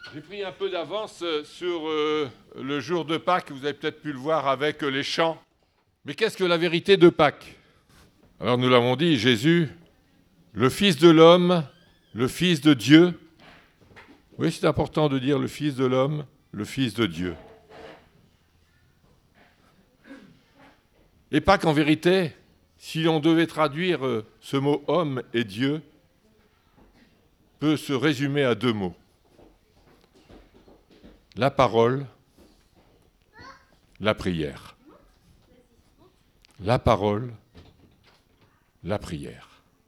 J'ai pris un peu d'avance sur le jour de Pâques, vous avez peut-être pu le voir avec les chants. Mais qu'est-ce que la vérité de Pâques? Alors nous l'avons dit, Jésus, le Fils de l'homme, le Fils de Dieu. Oui, c'est important de dire le Fils de l'homme, le Fils de Dieu. Et Pâques, en vérité, si on devait traduire ce mot homme et Dieu, peut se résumer à deux mots. La parole, la prière. La parole, la prière.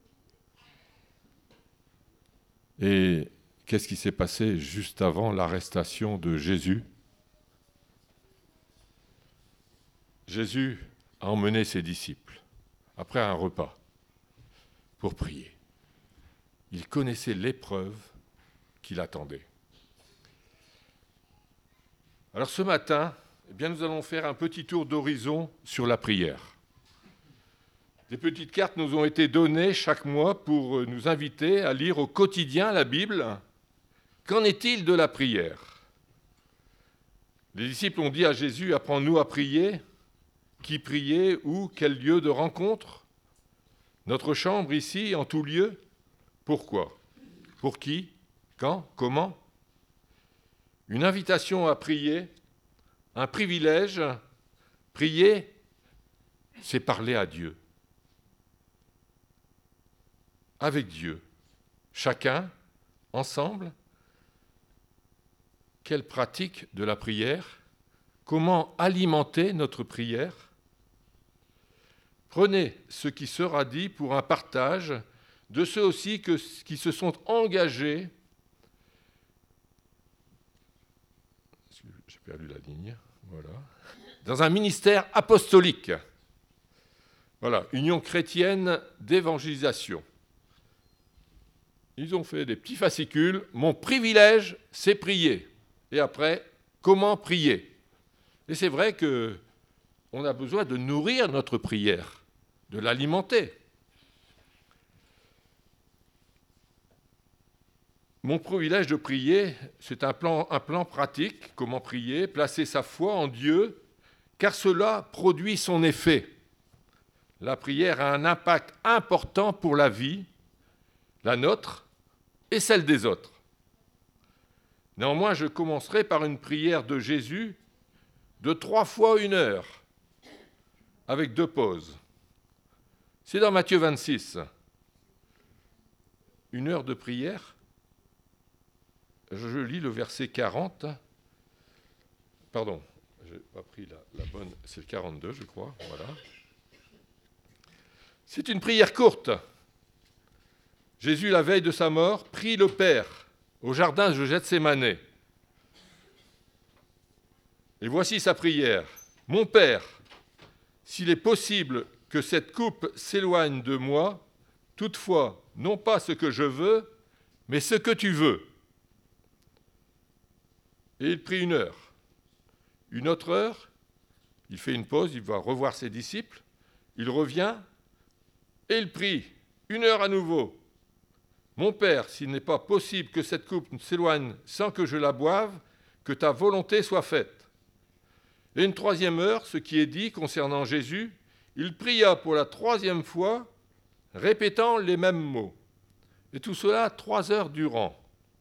Et qu'est-ce qui s'est passé juste avant l'arrestation de Jésus? Jésus a emmené ses disciples, après un repas, pour prier. Il connaissait l'épreuve qui l'attendait. Alors ce matin, nous allons faire un petit tour d'horizon sur la prière. Des petites cartes nous ont été données chaque mois pour nous inviter à lire au quotidien la Bible. Qu'en est-il de la prière? Les disciples ont dit à Jésus, apprends-nous à prier. Qui prier? Où? Quel lieu de rencontre? Notre chambre ici, en tout lieu? Pourquoi? Pour qui? Quand? Comment? Une invitation à prier, un privilège. Prier, c'est parler à Dieu. Avec Dieu. Chacun, ensemble. Quelle pratique de la prière? Comment alimenter notre prière? Prenez ce qui sera dit pour un partage de ceux aussi qui se sont engagés. J'ai perdu la ligne. Voilà. Dans un ministère apostolique. Voilà, Union chrétienne d'évangélisation. Ils ont fait des petits fascicules. Mon privilège, c'est prier. Et après, comment prier? Et c'est vrai qu'on a besoin de nourrir notre prière, de l'alimenter. Mon privilège de prier, c'est un plan pratique, comment prier, placer sa foi en Dieu, car cela produit son effet. La prière a un impact important pour la vie, la nôtre et celle des autres. Néanmoins, je commencerai par une prière de Jésus de 3 fois 1 heure, avec 2 pauses. C'est dans Matthieu 26. 1 heure de prière. Je lis le verset 40. Pardon, je n'ai pas pris la bonne, c'est le 42, je crois. Voilà. C'est une prière courte. Jésus, la veille de sa mort, prie le Père au jardin de Gethsémanée. Et voici sa prière. Mon Père, s'il est possible que cette coupe s'éloigne de moi, toutefois, non pas ce que je veux, mais ce que tu veux. Et il prie 1 heure. 1 autre heure, il fait une pause, il va revoir ses disciples, il revient et il prie 1 heure à nouveau. Mon Père, s'il n'est pas possible que cette coupe s'éloigne sans que je la boive, que ta volonté soit faite. Et une 3e heure, ce qui est dit concernant Jésus, il pria pour la 3e fois, répétant les mêmes mots. Et tout cela 3 heures durant.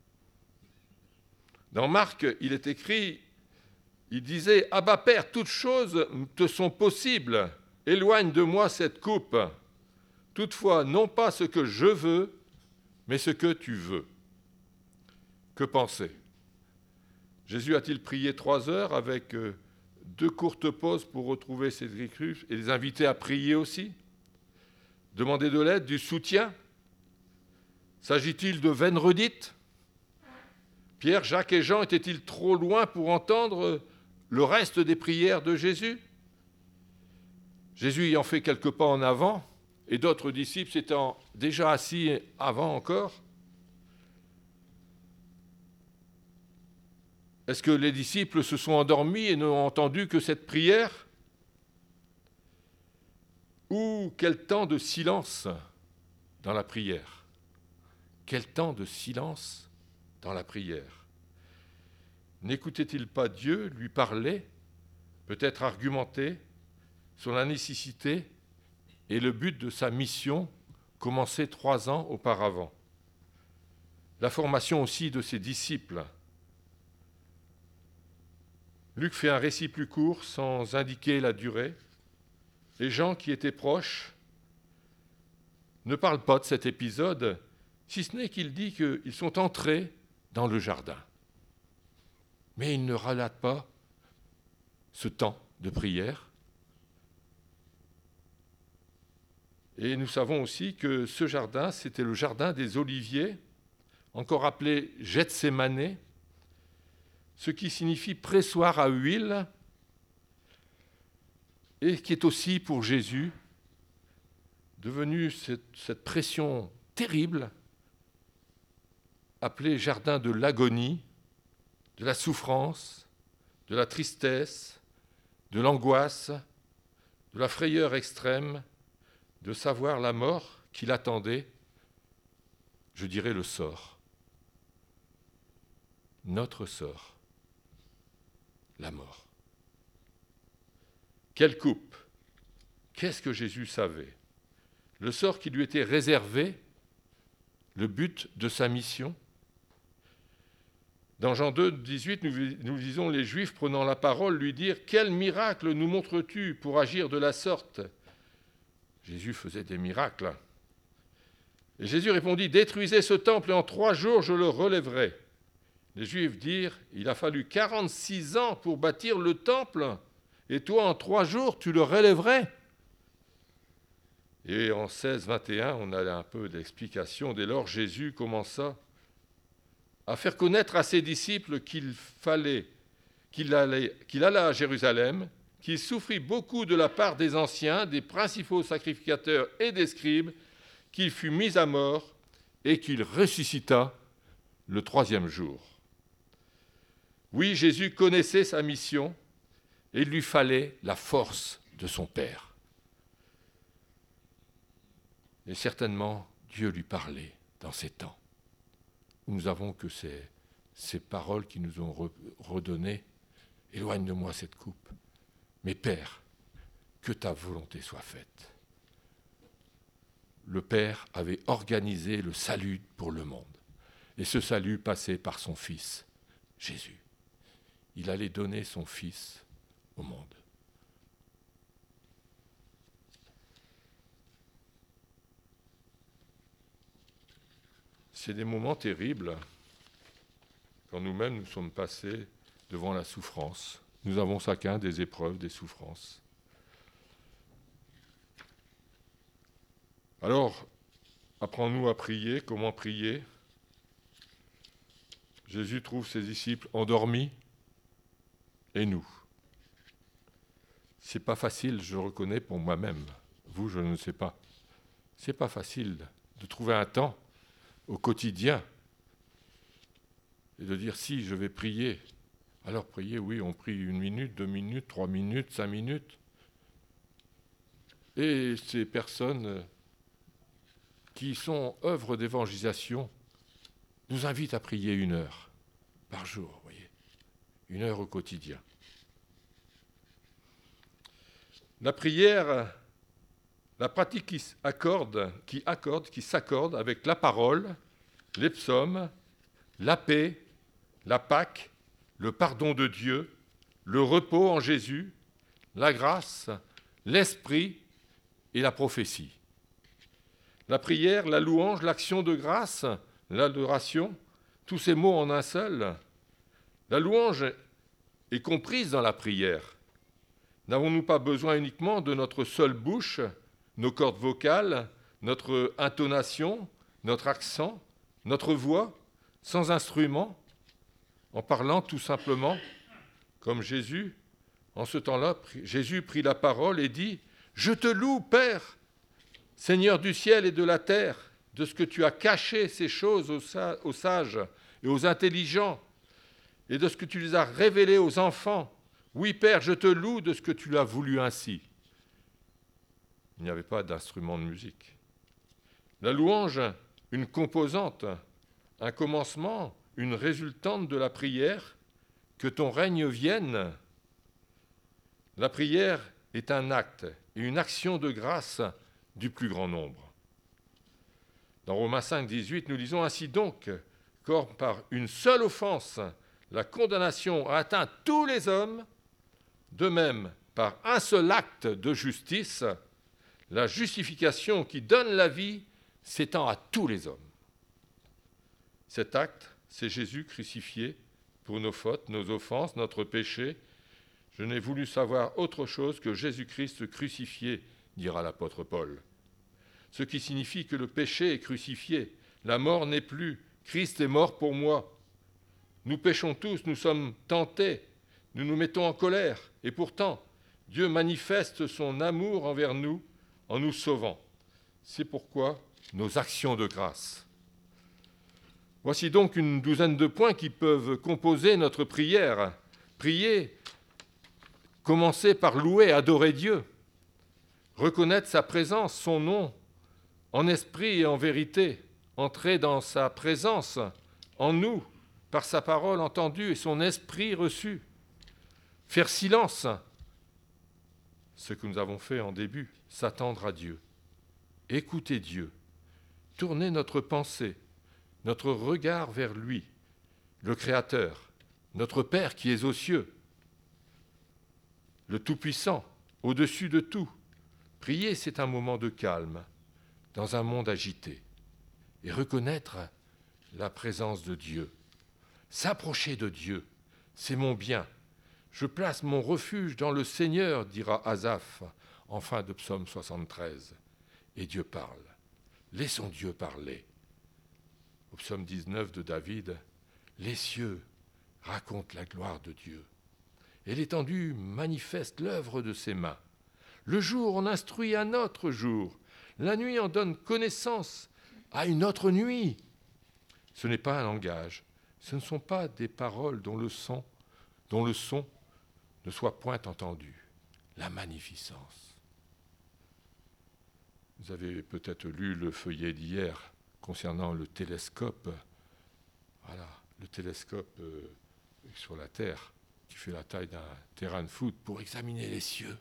Dans Marc, il est écrit, il disait « Abba Père, toutes choses te sont possibles, éloigne de moi cette coupe. Toutefois, non pas ce que je veux, mais ce que tu veux. » Que penser? Jésus a-t-il prié 3 heures avec 2 courtes pauses pour retrouver ses écrits et les inviter à prier aussi? Demander de l'aide, du soutien? S'agit-il de vaines redites? Pierre, Jacques et Jean étaient-ils trop loin pour entendre le reste des prières de Jésus? Jésus ayant fait quelques pas en avant, et d'autres disciples s'étant déjà assis avant encore, est-ce que les disciples se sont endormis et n'ont entendu que cette prière? Ou quel temps de silence dans la prière? Quel temps de silence dans la prière? N'écoutait-il pas Dieu lui parler, peut-être argumenter sur la nécessité et le but de sa mission commencée 3 ans auparavant? La formation aussi de ses disciples. Luc fait un récit plus court sans indiquer la durée. Les gens qui étaient proches ne parlent pas de cet épisode, si ce n'est qu'il dit qu'ils sont entrés dans le jardin. Mais il ne relate pas ce temps de prière. Et nous savons aussi que ce jardin, c'était le jardin des Oliviers, encore appelé Gethsémané, ce qui signifie pressoir à huile, et qui est aussi pour Jésus devenu cette pression terrible, appelée jardin de l'agonie, de la souffrance, de la tristesse, de l'angoisse, de la frayeur extrême, de savoir la mort qui l'attendait, je dirais le sort. Notre sort, la mort. Quelle coupe! Qu'est-ce que Jésus savait? Le sort qui lui était réservé, le but de sa mission. Dans Jean 2, 18, nous lisons les Juifs prenant la parole lui dire « Quel miracle nous montres-tu pour agir de la sorte ?» Jésus faisait des miracles. Et Jésus répondit « Détruisez ce temple et en 3 jours je le relèverai. » Les Juifs dirent « Il a fallu 46 ans pour bâtir le temple, et toi en 3 jours tu le relèverais ?» Et en 16, 21, on a un peu d'explication. Dès lors, Jésus commença à faire connaître à ses disciples qu'il alla à Jérusalem, qu'il souffrit beaucoup de la part des anciens, des principaux sacrificateurs et des scribes, qu'il fut mis à mort et qu'il ressuscita le 3e jour. Oui, Jésus connaissait sa mission et il lui fallait la force de son Père. Et certainement, Dieu lui parlait dans ces temps. Nous avons que ces paroles qui nous ont redonnées. Éloigne de moi cette coupe. Mais Père, que ta volonté soit faite. Le Père avait organisé le salut pour le monde. Et ce salut passait par son Fils, Jésus. Il allait donner son Fils au monde. C'est des moments terribles quand nous-mêmes nous sommes passés devant la souffrance. Nous avons chacun des épreuves, des souffrances. Alors, apprends-nous à prier. Comment prier? Jésus trouve ses disciples endormis et nous. C'est pas facile, je le reconnais pour moi-même. Vous, je ne sais pas. C'est pas facile de trouver un temps au quotidien et de dire si je vais prier. Alors prier, oui, on prie 1 minute, 2 minutes, 3 minutes, 5 minutes. Et ces personnes qui sont œuvres d'évangélisation nous invitent à prier 1 heure par jour, vous voyez, 1 heure au quotidien. La prière, la pratique qui s'accorde avec la parole, les psaumes, la paix, la Pâque, le pardon de Dieu, le repos en Jésus, la grâce, l'esprit et la prophétie. La prière, la louange, l'action de grâce, l'adoration, tous ces mots en un seul. La louange est comprise dans la prière. N'avons-nous pas besoin uniquement de notre seule bouche, nos cordes vocales, notre intonation, notre accent, notre voix, sans instrument, en parlant tout simplement comme Jésus? En ce temps-là, Jésus prit la parole et dit « Je te loue, Père, Seigneur du ciel et de la terre, de ce que tu as caché ces choses aux sages et aux intelligents, et de ce que tu les as révélées aux enfants. Oui, Père, je te loue de ce que tu l'as voulu ainsi. » Il n'y avait pas d'instrument de musique. La louange, une composante, un commencement, une résultante de la prière que ton règne vienne. La prière est un acte et une action de grâce du plus grand nombre. Dans Romains 5, 18, nous lisons ainsi donc, comme par une seule offense, la condamnation a atteint tous les hommes, de même, par un seul acte de justice, la justification qui donne la vie s'étend à tous les hommes. Cet acte, c'est Jésus crucifié pour nos fautes, nos offenses, notre péché. Je n'ai voulu savoir autre chose que Jésus-Christ crucifié, dira l'apôtre Paul. Ce qui signifie que le péché est crucifié, la mort n'est plus, Christ est mort pour moi. Nous péchons tous, nous sommes tentés, nous nous mettons en colère, et pourtant, Dieu manifeste son amour envers nous en nous sauvant. C'est pourquoi nos actions de grâce. Voici donc une douzaine de points qui peuvent composer notre prière. Prier, commencer par louer, adorer Dieu, reconnaître sa présence, son nom, en esprit et en vérité, entrer dans sa présence, en nous, par sa parole entendue et son esprit reçu. Faire silence, ce que nous avons fait en début, s'attendre à Dieu, écouter Dieu, tourner notre pensée, notre regard vers lui, le Créateur, notre Père qui est aux cieux, le Tout-Puissant, au-dessus de tout. Prier, c'est un moment de calme, dans un monde agité, et reconnaître la présence de Dieu. S'approcher de Dieu, c'est mon bien. Je place mon refuge dans le Seigneur, dira Asaph, en fin de psaume 73. Et Dieu parle. Laissons Dieu parler. Au psaume 19 de David, les cieux racontent la gloire de Dieu. Et l'étendue manifeste l'œuvre de ses mains. Le jour en instruit un autre jour. La nuit en donne connaissance à une autre nuit. Ce n'est pas un langage. Ce ne sont pas des paroles dont le son ne soit point entendu. La magnificence. Vous avez peut-être lu le feuillet d'hier concernant le télescope. Voilà, le télescope sur la Terre, qui fait la taille d'un terrain de foot, pour examiner les cieux.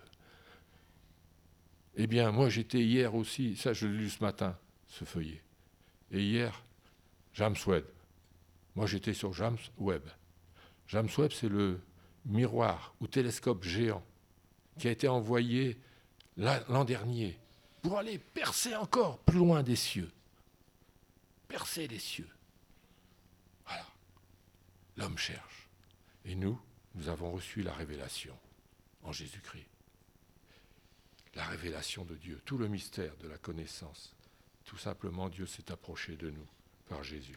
Eh bien, moi j'étais hier aussi, ça je l'ai lu ce matin, ce feuillet. Et hier, James Webb. Moi j'étais sur James Webb. James Webb, c'est le miroir ou télescope géant qui a été envoyé l'an dernier pour aller percer encore plus loin des cieux. Percer les cieux. Voilà. L'homme cherche. Et nous avons reçu la révélation en Jésus-Christ. La révélation de Dieu, tout le mystère de la connaissance. Tout simplement, Dieu s'est approché de nous par Jésus.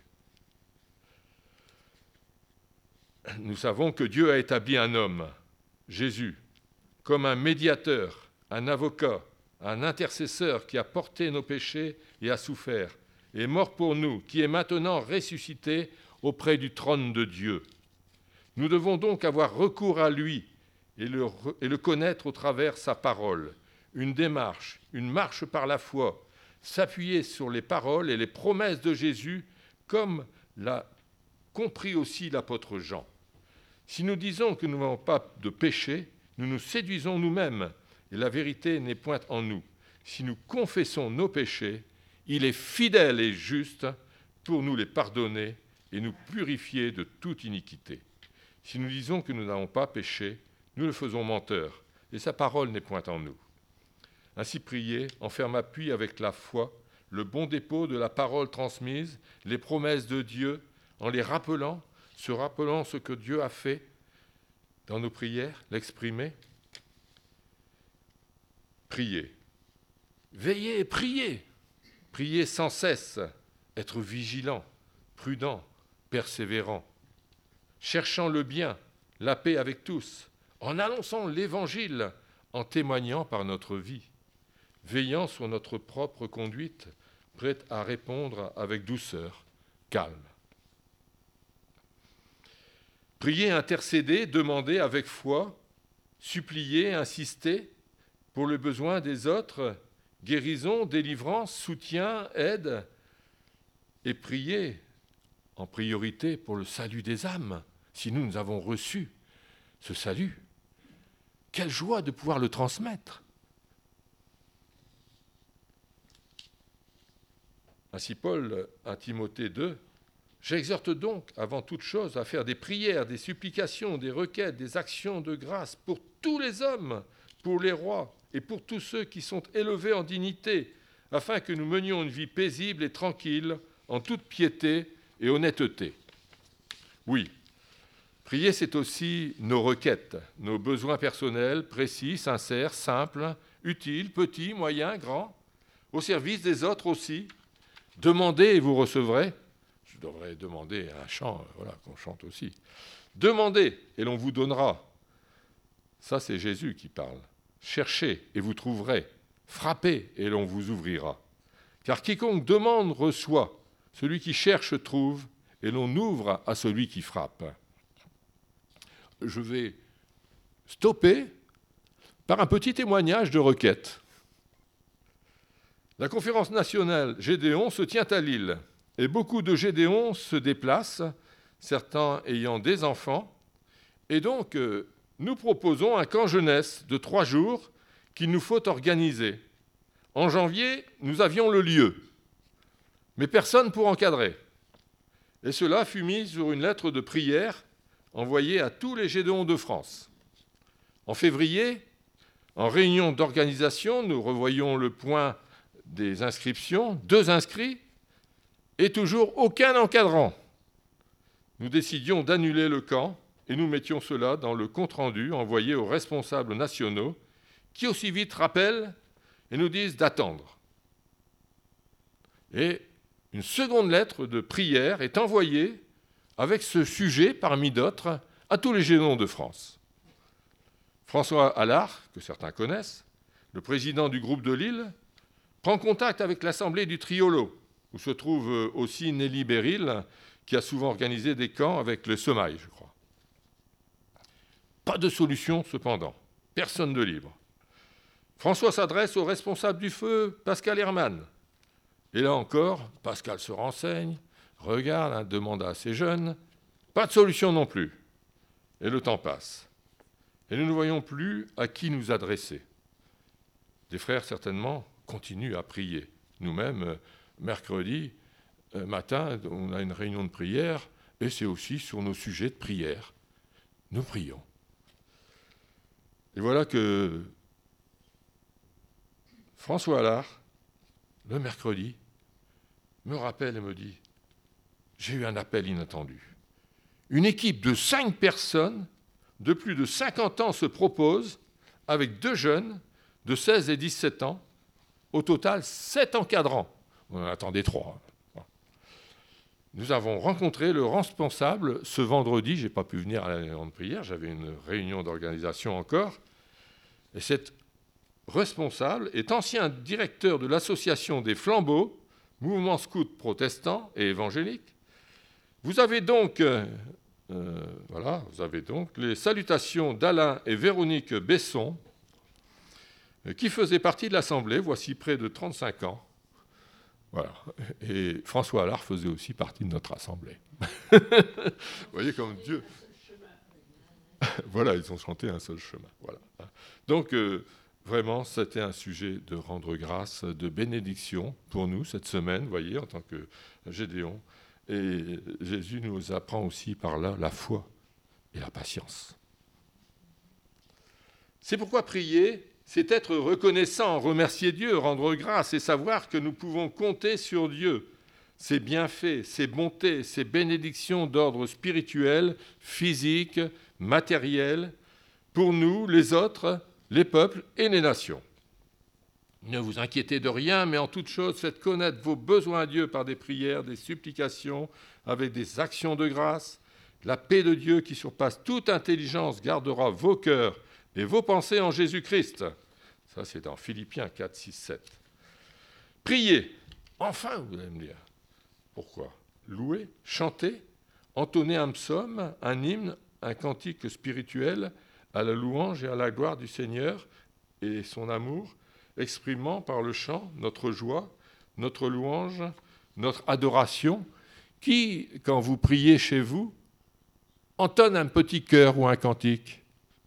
Nous savons que Dieu a établi un homme, Jésus, comme un médiateur, un avocat, un intercesseur qui a porté nos péchés et a souffert, est mort pour nous, qui est maintenant ressuscité auprès du trône de Dieu. Nous devons donc avoir recours à lui et le connaître au travers sa parole. Une démarche, une marche par la foi, s'appuyer sur les paroles et les promesses de Jésus, comme l'a compris aussi l'apôtre Jean. Si nous disons que nous n'avons pas de péché, nous nous séduisons nous-mêmes, et la vérité n'est point en nous. Si nous confessons nos péchés, il est fidèle et juste pour nous les pardonner et nous purifier de toute iniquité. Si nous disons que nous n'avons pas péché, nous le faisons menteur, et sa parole n'est point en nous. Ainsi prier, en ferme appui avec la foi, le bon dépôt de la parole transmise, les promesses de Dieu, en les rappelant, se rappelant ce que Dieu a fait dans nos prières, l'exprimer. Prier. Veiller et prier. Prier sans cesse, être vigilant, prudent, persévérant, cherchant le bien, la paix avec tous, en annonçant l'Évangile, en témoignant par notre vie, veillant sur notre propre conduite, prête à répondre avec douceur, calme. Prier, intercéder, demander avec foi, supplier, insister pour le besoin des autres, guérison, délivrance, soutien, aide, et prier en priorité pour le salut des âmes, si nous avons reçu ce salut, quelle joie de pouvoir le transmettre. Ainsi Paul à Timothée 2, « J'exhorte donc avant toute chose à faire des prières, des supplications, des requêtes, des actions de grâce pour tous les hommes, pour les rois et pour tous ceux qui sont élevés en dignité, afin que nous menions une vie paisible et tranquille, en toute piété et honnêteté. » Oui, prier, c'est aussi nos requêtes, nos besoins personnels, précis, sincères, simples, utiles, petits, moyens, grands, au service des autres aussi. Demandez et vous recevrez. Je devrais demander un chant, qu'on chante aussi. Demandez et l'on vous donnera. Ça, c'est Jésus qui parle. Cherchez et vous trouverez. Frappez et l'on vous ouvrira. Car quiconque demande reçoit. Celui qui cherche trouve et l'on ouvre à celui qui frappe. Je vais stopper par un petit témoignage de requête. La conférence nationale Gédéon se tient à Lille et beaucoup de Gédéons se déplacent, certains ayant des enfants. Et donc, nous proposons un camp jeunesse de 3 jours qu'il nous faut organiser. En janvier, nous avions le lieu, mais personne pour encadrer. Et cela fut mis sur une lettre de prière envoyée à tous les Gédéons de France. En février, en réunion d'organisation, nous revoyons le point des inscriptions, 2 inscrits et toujours aucun encadrant. Nous décidions d'annuler le camp et nous mettions cela dans le compte-rendu envoyé aux responsables nationaux qui aussi vite rappellent et nous disent d'attendre. Et une seconde lettre de prière est envoyée avec ce sujet, parmi d'autres, à tous les Gédéons de France. François Allard, que certains connaissent, le président du groupe de Lille, prend contact avec l'Assemblée du Triolo, où se trouve aussi Nelly Béril, qui a souvent organisé des camps avec le Semail, je crois. Pas de solution, cependant. Personne de libre. François s'adresse au responsable du feu, Pascal Hermann. Et là encore, Pascal se renseigne, regarde, demande à ses jeunes. Pas de solution non plus. Et le temps passe. Et nous ne voyons plus à qui nous adresser. Des frères, certainement, continuent à prier. Nous-mêmes, mercredi matin, on a une réunion de prière, et c'est aussi sur nos sujets de prière. Nous prions. Et voilà que François Allard, le mercredi, me rappelle et me dit « J'ai eu un appel inattendu. Une équipe de 5 personnes de plus de 50 ans se propose avec 2 jeunes de 16 et 17 ans, au total 7 encadrants. » On en attendait 3. Nous avons rencontré le responsable ce vendredi. Je n'ai pas pu venir à la réunion de prière, j'avais une réunion d'organisation encore. Et cet responsable est ancien directeur de l'association des Flambeaux, mouvement scout protestant et évangélique. Vous avez donc les salutations d'Alain et Véronique Besson, qui faisaient partie de l'Assemblée, voici près de 35 ans. Voilà. Et François Allard faisait aussi partie de notre Assemblée. Vous voyez comme Dieu... Voilà, ils ont chanté un seul chemin. Voilà. Donc, vraiment, c'était un sujet de rendre grâce, de bénédiction pour nous cette semaine, vous voyez, en tant que Gédéon. Et Jésus nous apprend aussi par là la foi et la patience. C'est pourquoi prier, c'est être reconnaissant, remercier Dieu, rendre grâce et savoir que nous pouvons compter sur Dieu, ses bienfaits, ses bontés, ses bénédictions d'ordre spirituel, physique, matériel, pour nous, les autres, les peuples et les nations. Ne vous inquiétez de rien, mais en toute chose, faites connaître vos besoins à Dieu par des prières, des supplications, avec des actions de grâce. La paix de Dieu qui surpasse toute intelligence gardera vos cœurs et vos pensées en Jésus-Christ. Ça, c'est dans Philippiens 4, 6, 7. Priez. Enfin, vous allez me dire. Pourquoi ? Louer, chanter, entonner un psaume, un hymne, un cantique spirituel à la louange et à la gloire du Seigneur et son amour, exprimant par le chant notre joie, notre louange, notre adoration, qui, quand vous priez chez vous, entonne un petit chœur ou un cantique.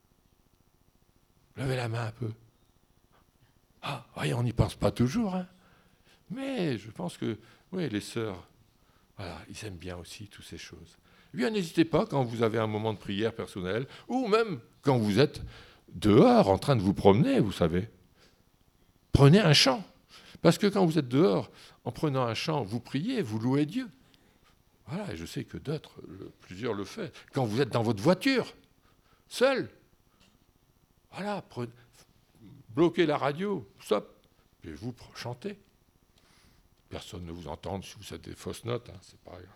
Levez la main un peu. Ah, voyez, on n'y pense pas toujours, hein. Mais je pense que, oui, les sœurs, voilà, ils aiment bien aussi toutes ces choses. Eh bien, n'hésitez pas quand vous avez un moment de prière personnelle, ou même quand vous êtes dehors en train de vous promener, vous savez. Prenez un chant. Parce que quand vous êtes dehors, en prenant un chant, vous priez, vous louez Dieu. Voilà, et je sais que plusieurs le font. Quand vous êtes dans votre voiture, seul, voilà, bloquez la radio, stop, et vous chantez. Personne ne vous entend si vous faites des fausses notes, hein, c'est pas grave.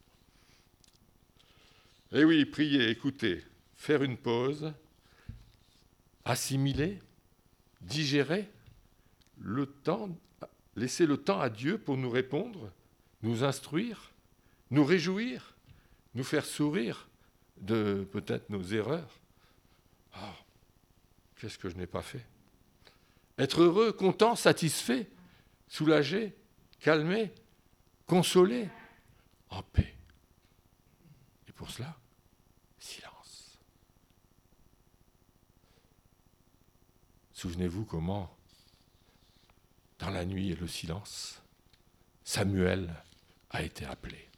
Eh oui, prier, écouter, faire une pause, assimiler, digérer, laisser le temps à Dieu pour nous répondre, nous instruire, nous réjouir, nous faire sourire de peut-être nos erreurs. Ah, qu'est-ce que je n'ai pas fait? Être heureux, content, satisfait, soulagé, calmé, consolé, en paix. Et pour cela, silence. Souvenez-vous comment, dans la nuit et le silence, Samuel a été appelé.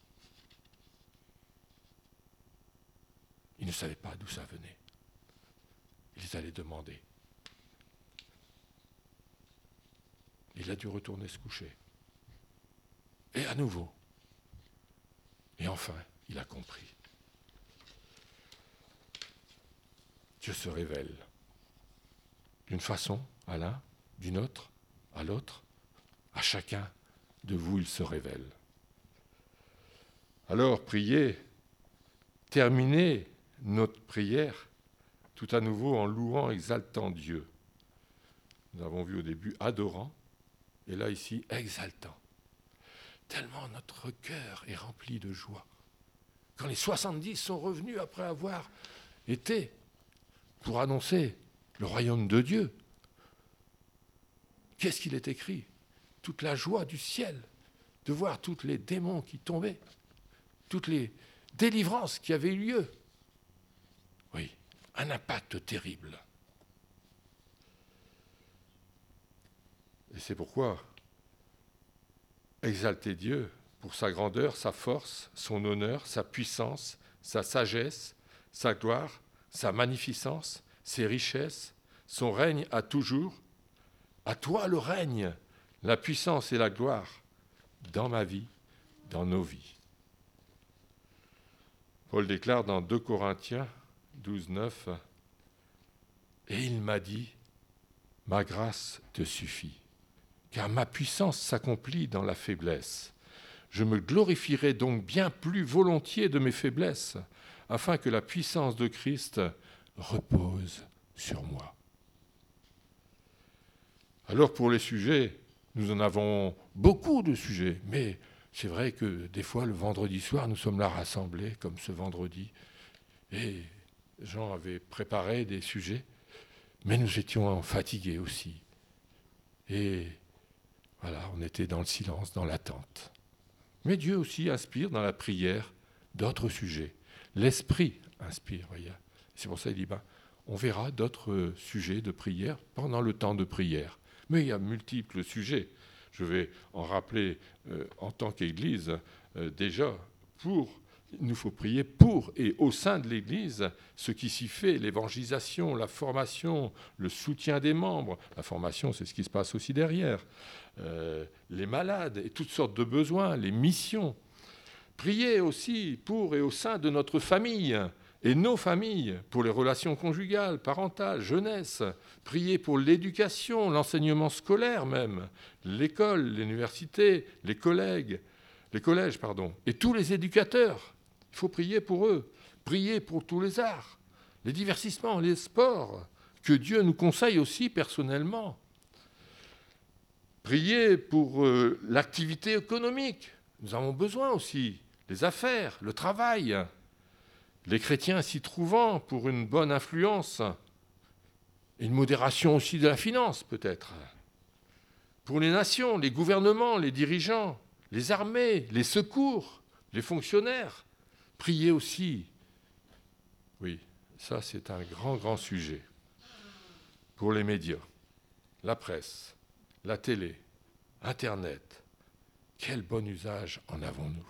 Il ne savait pas d'où ça venait. Il est allé demander. Il a dû retourner se coucher. Et à nouveau. Et enfin, il a compris. Dieu se révèle d'une façon à l'un, d'une autre à l'autre. À chacun de vous, il se révèle. Alors, priez, terminez notre prière tout à nouveau en louant, exaltant Dieu. Nous avons vu au début adorant, et là ici exaltant. Tellement notre cœur est rempli de joie. Quand les 70 sont revenus après avoir été pour annoncer le royaume de Dieu, qu'est-ce qu'il est écrit? Toute la joie du ciel, de voir tous les démons qui tombaient, toutes les délivrances qui avaient eu lieu. Oui, un impact terrible. Et c'est pourquoi exalter Dieu pour sa grandeur, sa force, son honneur, sa puissance, sa sagesse, sa gloire, sa magnificence, ses richesses, son règne à toujours. À toi le règne, la puissance et la gloire dans ma vie, dans nos vies. Paul déclare dans 2 Corinthiens 12, 9, « Et il m'a dit, ma grâce te suffit, car ma puissance s'accomplit dans la faiblesse. Je me glorifierai donc bien plus volontiers de mes faiblesses, afin que la puissance de Christ repose sur moi. » Alors pour les sujets, nous en avons beaucoup de sujets, mais c'est vrai que des fois, le vendredi soir, nous sommes là rassemblés, comme ce vendredi, et Jean avait préparé des sujets, mais nous étions fatigués aussi. Et voilà, on était dans le silence, dans l'attente. Mais Dieu aussi inspire dans la prière d'autres sujets. L'Esprit inspire, voyez. C'est pour ça qu'il dit, on verra d'autres sujets de prière pendant le temps de prière. Mais il y a multiples sujets. Je vais en rappeler en tant qu'Église déjà il nous faut prier pour et au sein de l'Église ce qui s'y fait, l'évangélisation, la formation, le soutien des membres. La formation, c'est ce qui se passe aussi derrière. Les malades et toutes sortes de besoins, les missions. Prier aussi pour et au sein de notre famille et nos familles, pour les relations conjugales, parentales, jeunesse. Prier pour l'éducation, l'enseignement scolaire même, l'école, l'université, les collèges, et tous les éducateurs. Il faut prier pour eux, prier pour tous les arts, les divertissements, les sports, que Dieu nous conseille aussi personnellement. Prier pour l'activité économique. Nous avons besoin aussi, les affaires, le travail. Les chrétiens s'y trouvant pour une bonne influence, et une modération aussi de la finance peut-être. Pour les nations, les gouvernements, les dirigeants, les armées, les secours, les fonctionnaires, priez aussi Oui, ça c'est un grand, grand sujet pour les médias, la presse, la télé, Internet. Quel bon usage en avons-nous?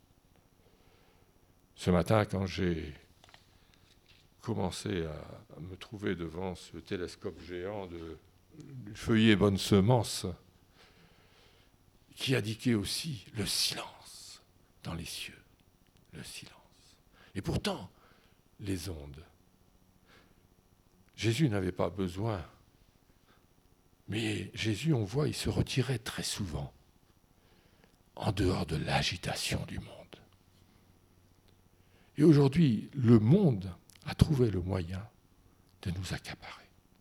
Ce matin, quand j'ai commencé à me trouver devant ce télescope géant de feuillet bonne semence, qui indiquait aussi le silence dans les cieux, le silence. Et pourtant, les ondes. Jésus n'avait pas besoin, mais Jésus, on voit, il se retirait très souvent en dehors de l'agitation du monde. Et aujourd'hui, le monde a trouvé le moyen de nous accaparer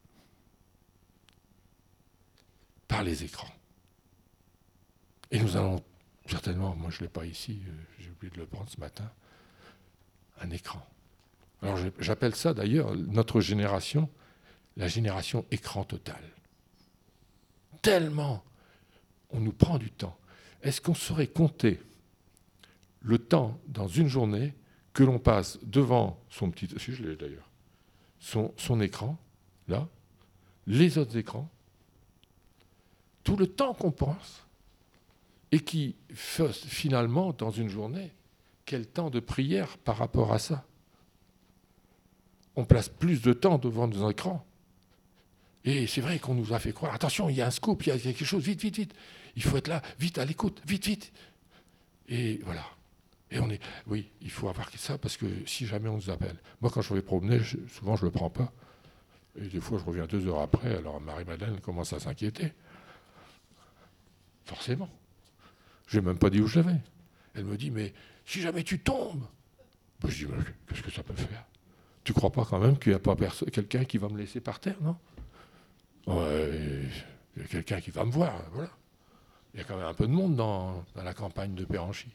par les écrans. Et nous allons certainement, moi je ne l'ai pas ici, j'ai oublié de le prendre ce matin, un écran. Alors j'appelle ça d'ailleurs, notre génération, la génération écran total. Tellement on nous prend du temps. Est-ce qu'on saurait compter le temps dans une journée que l'on passe devant son petit, si je l'ai d'ailleurs, son écran, là, les autres écrans, tout le temps qu'on pense, et qui fait finalement, dans une journée, quel temps de prière par rapport à ça? On place plus de temps devant nos écrans. Et c'est vrai qu'on nous a fait croire, attention, il y a un scoop, il y a quelque chose, vite, vite, vite. Il faut être là, vite, à l'écoute, vite, vite. Et voilà. Et on est, oui, il faut avoir ça, parce que si jamais on nous appelle. Moi, quand je vais promener, souvent, je ne le prends pas. Et des fois, je reviens 2 heures après, alors Marie-Madeleine commence à s'inquiéter. Forcément. Je n'ai même pas dit où je l'avais. Elle me dit, mais si jamais tu tombes, ben, je dis, mais qu'est-ce que ça peut faire? Tu ne crois pas quand même qu'il n'y a pas quelqu'un qui va me laisser par terre, non? Ouais, il y a quelqu'un qui va me voir, voilà. Il y a quand même un peu de monde dans la campagne de Péranchy.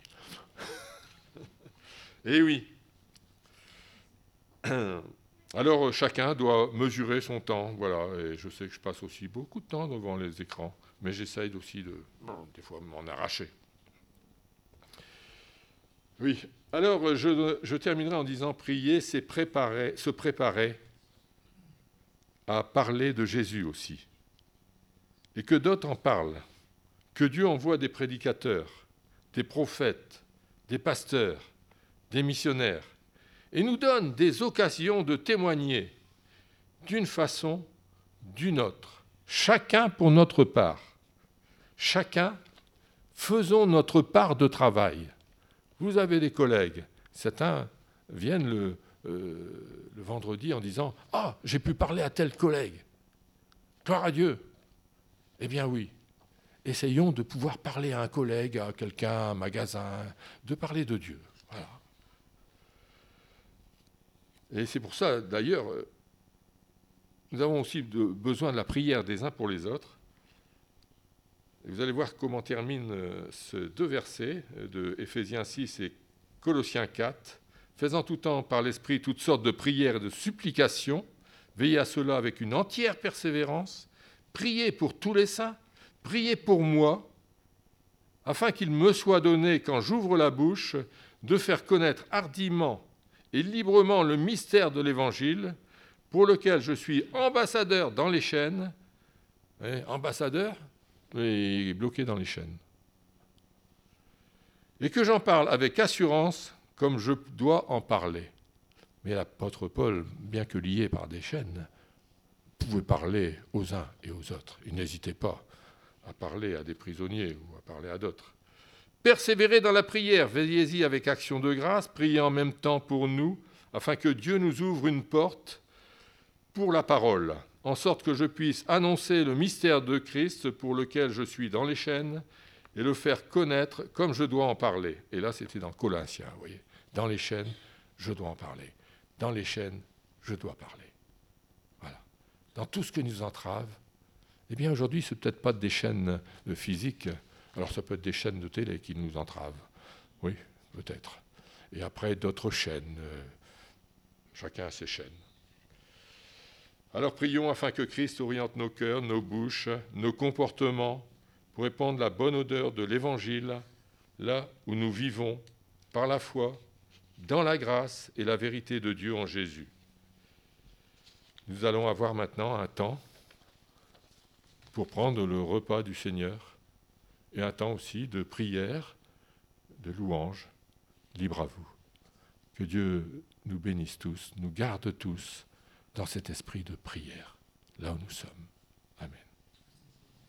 Eh oui. Alors chacun doit mesurer son temps, voilà. Et je sais que je passe aussi beaucoup de temps devant les écrans, mais j'essaye aussi de, des fois, m'en arracher. Oui. Alors je terminerai en disant prier, c'est se préparer à parler de Jésus aussi, et que d'autres en parlent, que Dieu envoie des prédicateurs, des prophètes, des pasteurs, des missionnaires, et nous donne des occasions de témoigner d'une façon, d'une autre, chacun pour notre part. Chacun, faisons notre part de travail. Vous avez des collègues, certains viennent le vendredi en disant « Ah, j'ai pu parler à tel collègue. Gloire à Dieu !» Eh bien oui, essayons de pouvoir parler à un collègue, à quelqu'un, à un magasin, de parler de Dieu. Voilà. Et c'est pour ça, d'ailleurs, nous avons aussi besoin de la prière des uns pour les autres. Et vous allez voir comment terminent ces 2 versets de Éphésiens 6 et Colossiens 4. Faisant tout temps par l'Esprit toutes sortes de prières et de supplications, veillez à cela avec une entière persévérance, priez pour tous les saints, priez pour moi, afin qu'il me soit donné, quand j'ouvre la bouche, de faire connaître hardiment et librement le mystère de l'Évangile, pour lequel je suis ambassadeur dans les chaînes. Ambassadeur, mais bloqué dans les chaînes. Et que j'en parle avec assurance, comme je dois en parler. Mais l'apôtre Paul, bien que lié par des chaînes, pouvait parler aux uns et aux autres. Il n'hésitait pas à parler à des prisonniers ou à parler à d'autres. Persévérez dans la prière, veillez-y avec action de grâce, priez en même temps pour nous, afin que Dieu nous ouvre une porte pour la parole, en sorte que je puisse annoncer le mystère de Christ pour lequel je suis dans les chaînes et le faire connaître comme je dois en parler. Et là, c'était dans Colossiens, vous voyez. Dans les chaînes, je dois en parler. Dans les chaînes, je dois parler. Voilà. Dans tout ce que nous entrave, eh bien aujourd'hui, ce n'est peut-être pas des chaînes physiques, alors ça peut être des chaînes de télé qui nous entravent. Oui, peut-être. Et après, d'autres chaînes. Chacun a ses chaînes. Alors prions afin que Christ oriente nos cœurs, nos bouches, nos comportements pour répandre la bonne odeur de l'Évangile là où nous vivons par la foi dans la grâce et la vérité de Dieu en Jésus. Nous allons avoir maintenant un temps pour prendre le repas du Seigneur et un temps aussi de prière, de louange, libre à vous. Que Dieu nous bénisse tous, nous garde tous dans cet esprit de prière, là où nous sommes. Amen.